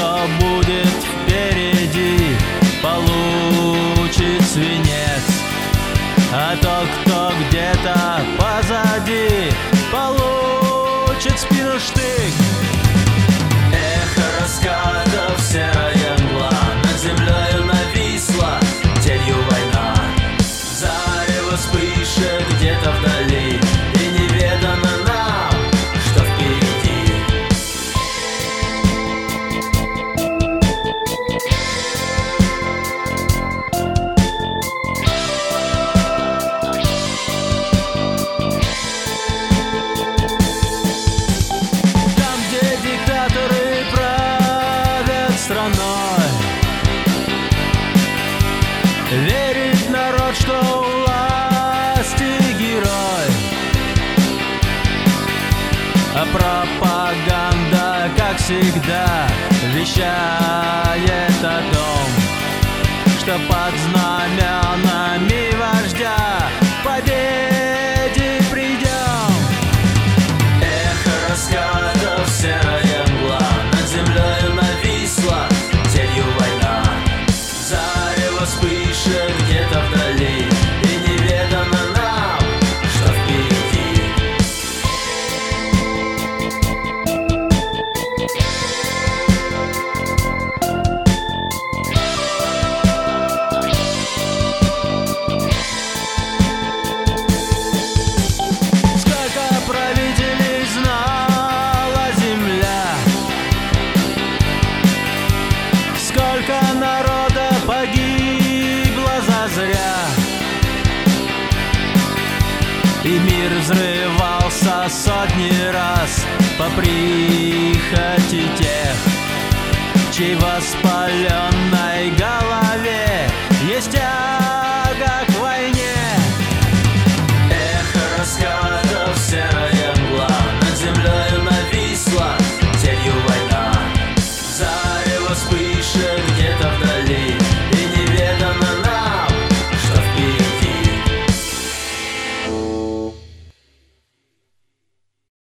что будет впереди, получит свинец, а тот, кто где-то позади, получит спину штык. Эхо раскатов, серая мгла, над землею нависла тенью война. Зарево вспышек где-то вдали, и неведомо нам, что впереди. Там, где диктаторы правят страной, верит народ, что у власти герой, а пропаганда, как всегда, вещает о том, что под знаменами вождя к победе придем. Эхо раскатов, серая мгла, над землею нависла тенью война. Зарево вспышек где-то вдали, и неведомо нам, что впереди. Сколько правителей знала земля, сколько народа погибло зазря, и мир взрывался сотни раз по прихоти тех, чьей воспаленной голове есть